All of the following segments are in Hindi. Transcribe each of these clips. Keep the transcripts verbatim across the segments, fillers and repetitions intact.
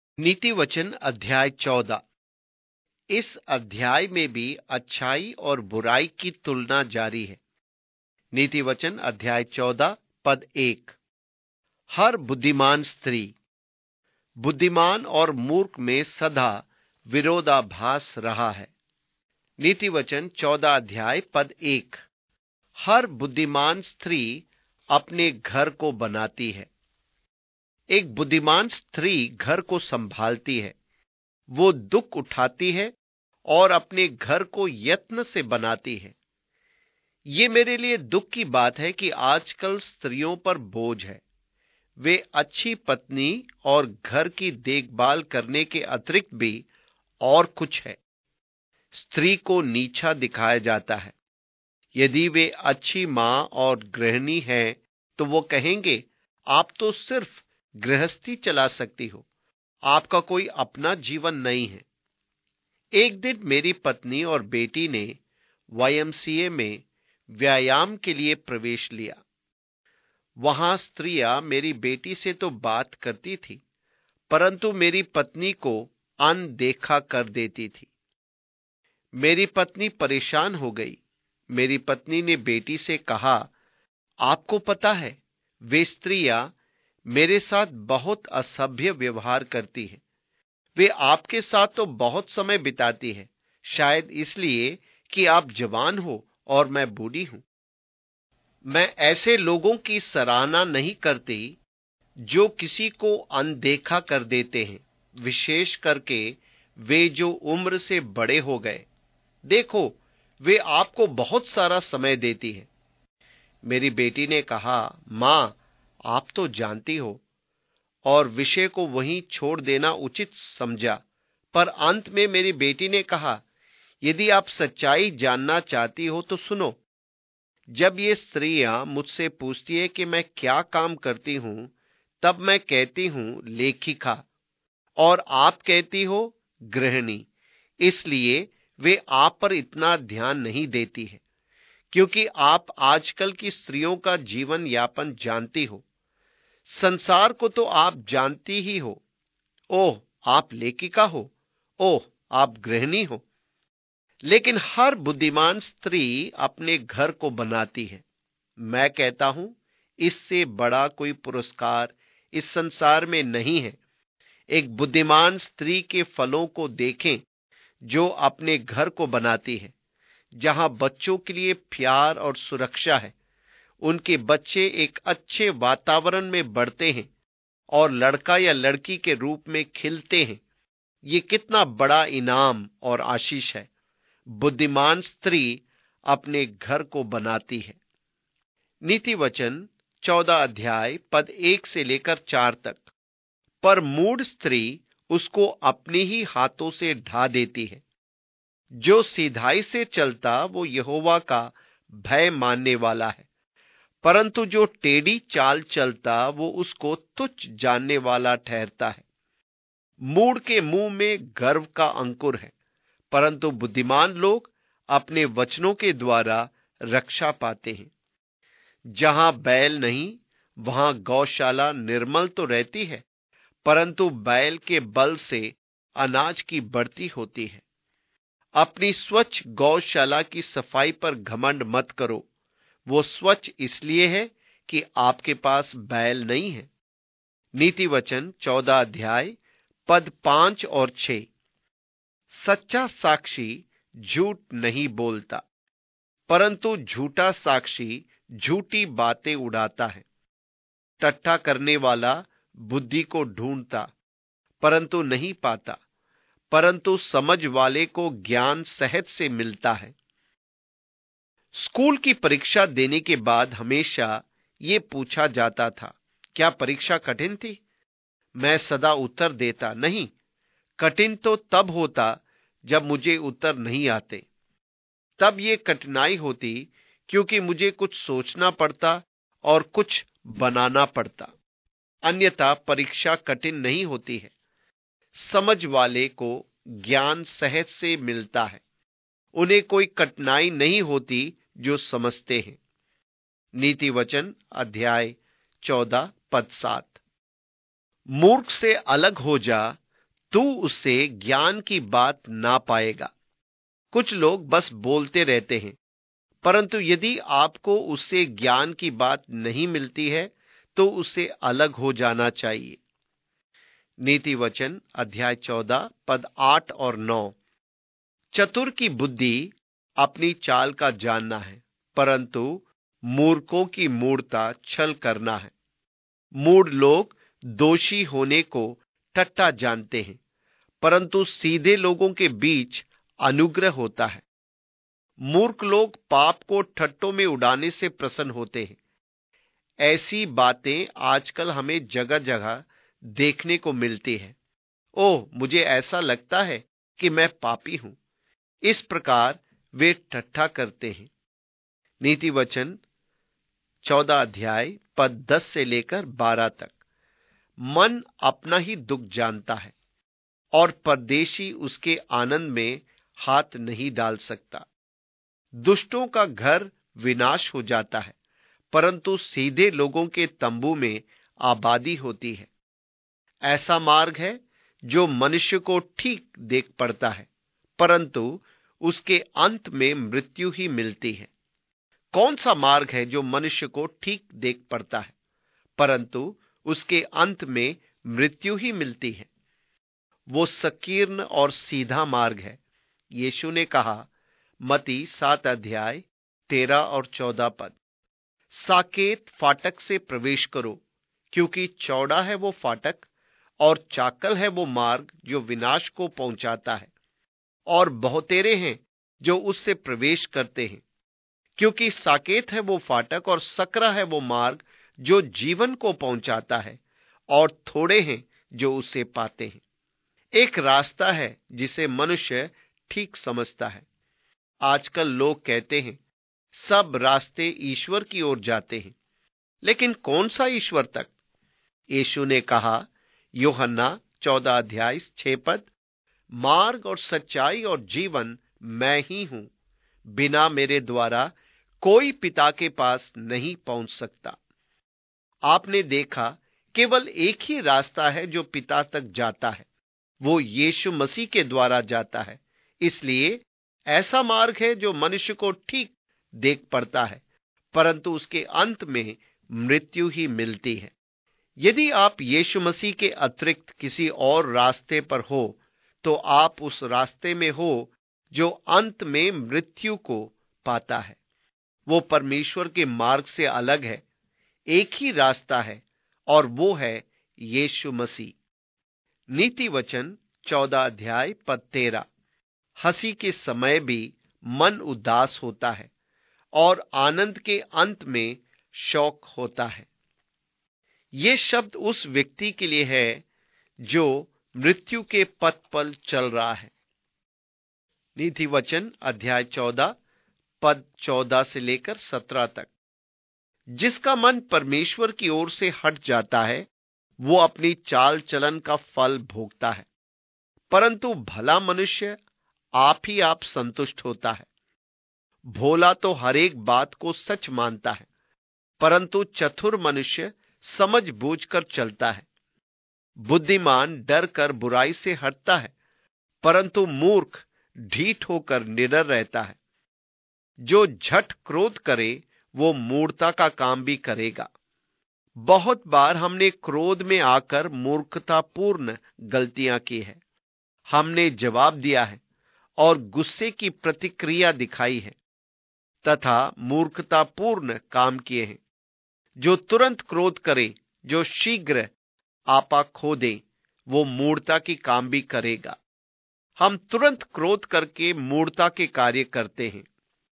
नीति वचन अध्याय चौदह। इस अध्याय में भी अच्छाई और बुराई की तुलना जारी है। नीति वचन अध्याय चौदह पद एक। हर बुद्धिमान स्त्री। बुद्धिमान और मूर्ख में सदा विरोधाभास रहा है। नीति वचन चौदह अध्याय पद एक। हर बुद्धिमान स्त्री अपने घर को बनाती है। एक बुद्धिमान स्त्री घर को संभालती है। वो दुख उठाती है और अपने घर को यत्न से बनाती है। ये मेरे लिए दुख की बात है कि आजकल स्त्रियों पर बोझ है। वे अच्छी पत्नी और घर की देखभाल करने के अतिरिक्त भी और कुछ है। स्त्री को नीचा दिखाया जाता है। यदि वे अच्छी मां और गृहिणी हैं तो वो कहेंगे, आप तो सिर्फ गृहस्थी चला सकती हो, आपका कोई अपना जीवन नहीं है। एक दिन मेरी पत्नी और बेटी ने वाई एम सी ए में व्यायाम के लिए प्रवेश लिया। वहां स्त्रियां मेरी बेटी से तो बात करती थी, परंतु मेरी पत्नी को अनदेखा कर देती थी। मेरी पत्नी परेशान हो गई। मेरी पत्नी ने बेटी से कहा, आपको पता है, वे स्त्रियां मेरे साथ बहुत असभ्य व्यवहार करती हैं। वे आपके साथ तो बहुत समय बिताती है, शायद इसलिए कि आप जवान हो और मैं बूढ़ी हूं। मैं ऐसे लोगों की सराहना नहीं करती जो किसी को अनदेखा कर देते हैं, विशेष करके वे जो उम्र से बड़े हो गए। देखो, वे आपको बहुत सारा समय देती है। मेरी बेटी ने कहा, मां, आप तो जानती हो, और विषय को वहीं छोड़ देना उचित समझा। पर अंत में मेरी बेटी ने कहा, यदि आप सच्चाई जानना चाहती हो तो सुनो। जब ये स्त्रियां मुझसे पूछती है कि मैं क्या काम करती हूं, तब मैं कहती हूं लेखिका, और आप कहती हो गृहिणी। इसलिए वे आप पर इतना ध्यान नहीं देती है, क्योंकि आप आजकल की स्त्रियों का जीवन यापन जानती हो। संसार को तो आप जानती ही हो। ओह, आप लेखिका हो, ओह, आप गृहिणी हो। लेकिन हर बुद्धिमान स्त्री अपने घर को बनाती है। मैं कहता हूं, इससे बड़ा कोई पुरस्कार इस संसार में नहीं है। एक बुद्धिमान स्त्री के फलों को देखें, जो अपने घर को बनाती है, जहां बच्चों के लिए प्यार और सुरक्षा है। उनके बच्चे एक अच्छे वातावरण में बढ़ते हैं और लड़का या लड़की के रूप में खिलते हैं। ये कितना बड़ा इनाम और आशीष है। बुद्धिमान स्त्री अपने घर को बनाती है। नीति वचन चौदह अध्याय पद एक से लेकर चार तक। पर मूढ़ स्त्री उसको अपने ही हाथों से ढा देती है। जो सीधाई से चलता वो यहोवा का भय मानने वाला है, परंतु जो टेढ़ी चाल चलता वो उसको तुच्छ जानने वाला ठहरता है। मूढ़ के मुंह में गर्व का अंकुर है, परंतु बुद्धिमान लोग अपने वचनों के द्वारा रक्षा पाते हैं। जहां बैल नहीं, वहां गौशाला निर्मल तो रहती है, परंतु बैल के बल से अनाज की बढ़ती होती है। अपनी स्वच्छ गौशाला की सफाई पर घमंड मत करो। वो स्वच्छ इसलिए है कि आपके पास बैल नहीं है। नीति वचन चौदह अध्याय पद पांच और छह। सच्चा साक्षी झूठ नहीं बोलता, परंतु झूठा साक्षी झूठी बातें उड़ाता है। टट्टा करने वाला बुद्धि को ढूंढता, परंतु नहीं पाता, परंतु समझ वाले को ज्ञान सहज से मिलता है। स्कूल की परीक्षा देने के बाद हमेशा ये पूछा जाता था, क्या परीक्षा कठिन थी? मैं सदा उत्तर देता, नहीं, कठिन तो तब होता जब मुझे उत्तर नहीं आते। तब ये कठिनाई होती क्योंकि मुझे कुछ सोचना पड़ता और कुछ बनाना पड़ता। अन्यथा परीक्षा कठिन नहीं होती है। समझ वाले को ज्ञान सहज से मिलता है। उन्हें कोई कठिनाई नहीं होती जो समझते हैं। नीति वचन अध्याय चौदह पद सात। मूर्ख से अलग हो जा, तू उससे ज्ञान की बात ना पाएगा। कुछ लोग बस बोलते रहते हैं, परंतु यदि आपको उससे ज्ञान की बात नहीं मिलती है तो उससे अलग हो जाना चाहिए। नीति वचन अध्याय चौदह पद आठ और नौ। चतुर की बुद्धि अपनी चाल का जानना है, परंतु मूर्खों की मूढ़ता छल करना है। मूढ़ लोग दोषी होने को ठट्ठा जानते हैं, परंतु सीधे लोगों के बीच अनुग्रह होता है। मूर्ख लोग पाप को ठट्टों में उड़ाने से प्रसन्न होते हैं। ऐसी बातें आजकल हमें जगह जगह देखने को मिलती है। ओह, मुझे ऐसा लगता है कि मैं पापी हूं। इस प्रकार वे ठट्ठा करते हैं। नीति वचन चौदह अध्याय पद दस से लेकर बारह तक। मन अपना ही दुख जानता है और परदेशी उसके आनंद में हाथ नहीं डाल सकता। दुष्टों का घर विनाश हो जाता है, परंतु सीधे लोगों के तंबू में आबादी होती है। ऐसा मार्ग है जो मनुष्य को ठीक देख पड़ता है, परंतु उसके अंत में मृत्यु ही मिलती है। कौन सा मार्ग है जो मनुष्य को ठीक देख पड़ता है, परंतु उसके अंत में मृत्यु ही मिलती है? वो संकीर्ण और सीधा मार्ग है। यीशु ने कहा, मत्ती सात अध्याय तेरह और चौदह पद, साकेत फाटक से प्रवेश करो, क्योंकि चौड़ा है वो फाटक और चाकल है वो मार्ग जो विनाश को पहुंचाता है, और बहुतेरे हैं जो उससे प्रवेश करते हैं। क्योंकि साकेत है वो फाटक और सकरा है वो मार्ग जो जीवन को पहुंचाता है, और थोड़े हैं जो उसे पाते हैं। एक रास्ता है जिसे मनुष्य ठीक समझता है। आजकल लोग कहते हैं सब रास्ते ईश्वर की ओर जाते हैं, लेकिन कौन सा ईश्वर तक? यीशु ने कहा, यूहन्ना चौदह अध्याय छह पद, मार्ग और सच्चाई और जीवन मैं ही हूं। बिना मेरे द्वारा कोई पिता के पास नहीं पहुंच सकता। आपने देखा, केवल एक ही रास्ता है जो पिता तक जाता है, वो यीशु मसीह के द्वारा जाता है। इसलिए ऐसा मार्ग है जो मनुष्य को ठीक देख पड़ता है, परंतु उसके अंत में मृत्यु ही मिलती है। यदि आप यीशु मसीह के अतिरिक्त किसी और रास्ते पर हो, तो आप उस रास्ते में हो जो अंत में मृत्यु को पाता है। वो परमेश्वर के मार्ग से अलग है। एक ही रास्ता है और वो है यीशु मसीह। नीति वचन चौदह अध्याय पद तेरह, हंसी के समय भी मन उदास होता है और आनंद के अंत में शोक होता है। ये शब्द उस व्यक्ति के लिए है जो मृत्यु के पथ पर चल रहा है। नीति वचन अध्याय चौदह पद चौदह से लेकर सत्रह तक। जिसका मन परमेश्वर की ओर से हट जाता है, वो अपनी चाल चलन का फल भोगता है, परंतु भला मनुष्य आप ही आप संतुष्ट होता है। भोला तो हर एक बात को सच मानता है, परंतु चतुर मनुष्य समझ बूझ कर चलता है। बुद्धिमान डर कर बुराई से हटता है, परंतु मूर्ख ढीठ होकर निडर रहता है। जो झट क्रोध करे वो मूर्खता का काम भी करेगा। बहुत बार हमने क्रोध में आकर मूर्खतापूर्ण गलतियां की है। हमने जवाब दिया है और गुस्से की प्रतिक्रिया दिखाई है तथा मूर्खतापूर्ण काम किए हैं। जो तुरंत क्रोध करे, जो शीघ्र आपा खो दे, वो मूर्खता की काम भी करेगा। हम तुरंत क्रोध करके मूर्खता के कार्य करते हैं।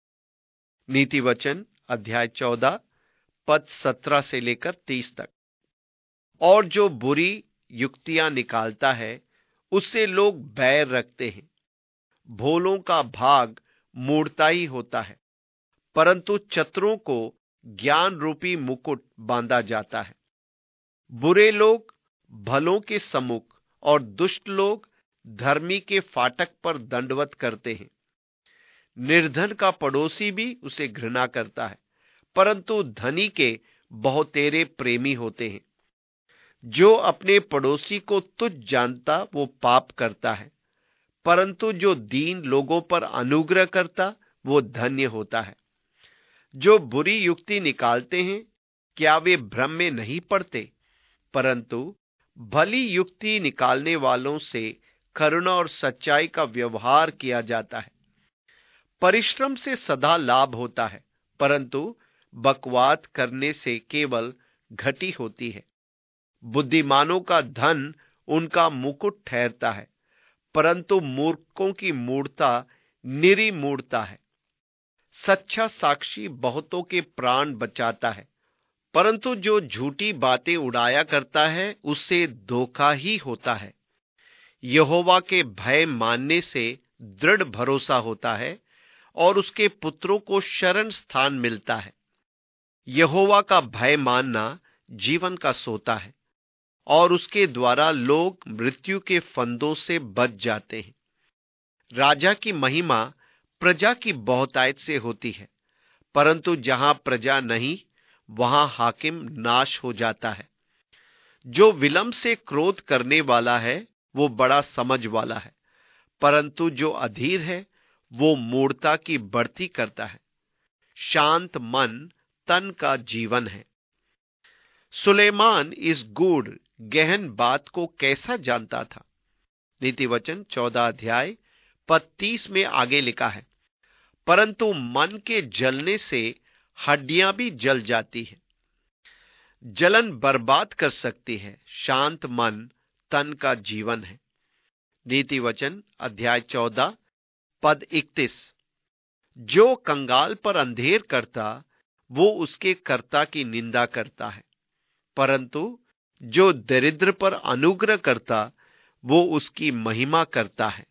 नीति वचन अध्याय चौदह पद सत्रह से लेकर तीस तक। और जो बुरी युक्तियां निकालता है, उससे लोग बैर रखते हैं। भोलों का भाग मूर्खता ही होता है, परंतु चतुरों को ज्ञान रूपी मुकुट बांधा जाता है। बुरे लोग भलों के सम्मुख और दुष्ट लोग धर्मी के फाटक पर दंडवत करते हैं। निर्धन का पड़ोसी भी उसे घृणा करता है, परंतु धनी के बहुतेरे प्रेमी होते हैं। जो अपने पड़ोसी को तुच्छ जानता वो पाप करता है, परंतु जो दीन लोगों पर अनुग्रह करता वो धन्य होता है। जो बुरी युक्ति निकालते हैं, क्या वे भ्रम में नहीं पड़ते? परंतु भली युक्ति निकालने वालों से करुणा और सच्चाई का व्यवहार किया जाता है। परिश्रम से सदा लाभ होता है, परंतु बकवाद करने से केवल घटी होती है। बुद्धिमानों का धन उनका मुकुट ठहरता है, परंतु मूर्खों की मूढ़ता निरी मूढ़ता है। सच्चा साक्षी बहुतों के प्राण बचाता है, परंतु जो झूठी बातें उड़ाया करता है उससे धोखा ही होता है। यहोवा के भय मानने से दृढ़ भरोसा होता है और उसके पुत्रों को शरण स्थान मिलता है। यहोवा का भय मानना जीवन का सोता है और उसके द्वारा लोग मृत्यु के फंदों से बच जाते हैं। राजा की महिमा प्रजा की बहुतायत से होती है, परंतु जहां प्रजा नहीं वहां हाकिम नाश हो जाता है। जो विलंब से क्रोध करने वाला है वो बड़ा समझ वाला है, परंतु जो अधीर है वो मूढ़ता की बढ़ती करता है। शांत मन तन का जीवन है। सुलेमान इस गूढ़ गहन बात को कैसा जानता था? नीति वचन चौदह अध्याय पद तीस में आगे लिखा है, परंतु मन के जलने से हड्डियां भी जल जाती है। जलन बर्बाद कर सकती है, शांत मन तन का जीवन है। नीति वचन अध्याय चौदह पद इकतीस, जो कंगाल पर अंधेर करता वो उसके कर्ता की निंदा करता है, परंतु जो दरिद्र पर अनुग्रह करता वो उसकी महिमा करता है।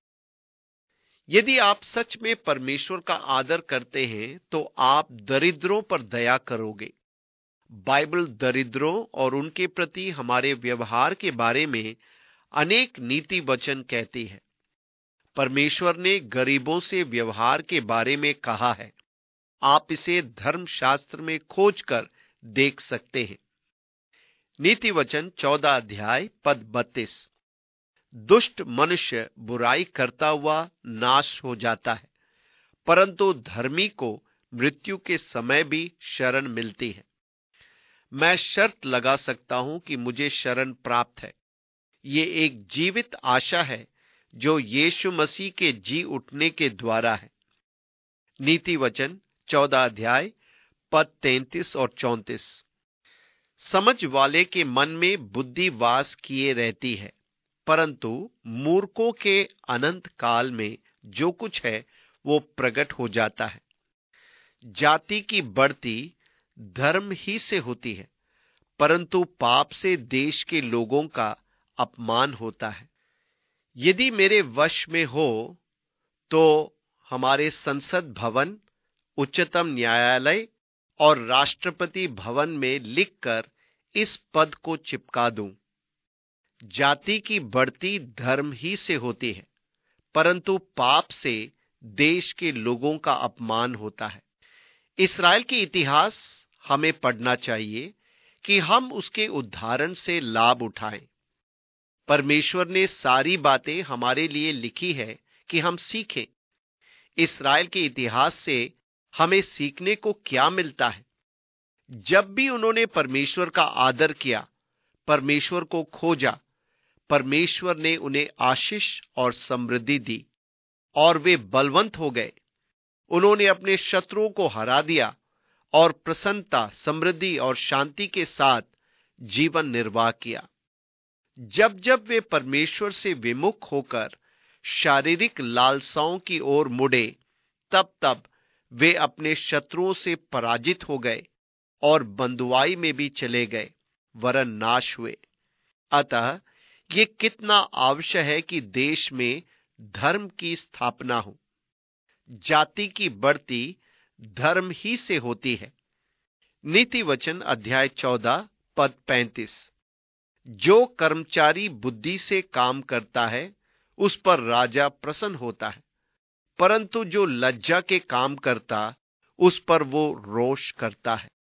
यदि आप सच में परमेश्वर का आदर करते हैं तो आप दरिद्रों पर दया करोगे। बाइबल दरिद्रों और उनके प्रति हमारे व्यवहार के बारे में अनेक नीति वचन कहती है। परमेश्वर ने गरीबों से व्यवहार के बारे में कहा है। आप इसे धर्मशास्त्र में खोजकर देख सकते हैं। नीति वचन चौदह अध्याय पद बत्तीस, दुष्ट मनुष्य बुराई करता हुआ नाश हो जाता है, परंतु धर्मी को मृत्यु के समय भी शरण मिलती है। मैं शर्त लगा सकता हूं कि मुझे शरण प्राप्त है। ये एक जीवित आशा है जो यीशु मसीह के जी उठने के द्वारा है। नीति वचन चौदह अध्याय पद तैंतीस और चौंतीस, समझ वाले के मन में बुद्धि वास किए रहती है, परंतु मूर्खों के अनंत काल में जो कुछ है वो प्रकट हो जाता है। जाति की बढ़ती धर्म ही से होती है, परंतु पाप से देश के लोगों का अपमान होता है। यदि मेरे वश में हो तो हमारे संसद भवन, उच्चतम न्यायालय और राष्ट्रपति भवन में लिखकर इस पद को चिपका दूं, जाति की बढ़ती धर्म ही से होती है, परंतु पाप से देश के लोगों का अपमान होता है। इस्राएल के इतिहास हमें पढ़ना चाहिए कि हम उसके उदाहरण से लाभ उठाएं। परमेश्वर ने सारी बातें हमारे लिए लिखी है कि हम सीखें। इस्राएल के इतिहास से हमें सीखने को क्या मिलता है? जब भी उन्होंने परमेश्वर का आदर किया, परमेश्वर को खोजा, परमेश्वर ने उन्हें आशीष और समृद्धि दी और वे बलवंत हो गए। उन्होंने अपने शत्रुओं को हरा दिया और प्रसन्नता, समृद्धि और शांति के साथ जीवन निर्वाह किया। जब जब वे परमेश्वर से विमुख होकर शारीरिक लालसाओं की ओर मुड़े, तब तब वे अपने शत्रुओं से पराजित हो गए और बंधुआई में भी चले गए, वरन नाश हुए। अतः ये कितना आवश्यक है कि देश में धर्म की स्थापना हो। जाति की बढ़ती धर्म ही से होती है। नीति वचन अध्याय चौदह पद पैंतीस, जो कर्मचारी बुद्धि से काम करता है उस पर राजा प्रसन्न होता है, परंतु जो लज्जा के काम करता उस पर वो रोष करता है।